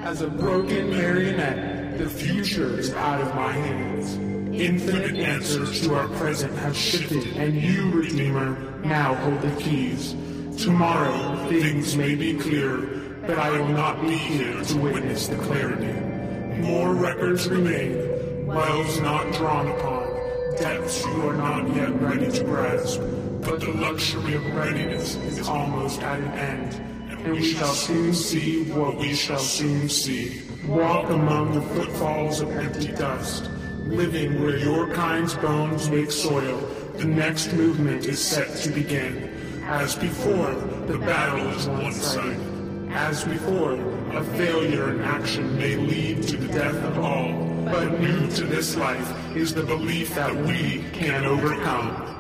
As a broken marionette, the future is out of my hands. Infinite answers to our present have shifted, and you, Redeemer, now hold the keys. Tomorrow, things may be clearer, but I will not be here to witness the clarity. More records remain, wells not drawn upon, depths you are not yet ready to grasp. But the luxury of readiness is almost at an end, and we shall soon see what we shall soon see. Walk among the footfalls of empty dust, living where your kind's bones make soil. The next movement is set to begin. As before, the battle is one-sided. As before, a failure in action may lead to the death of all. But new to this life is the belief that we can overcome.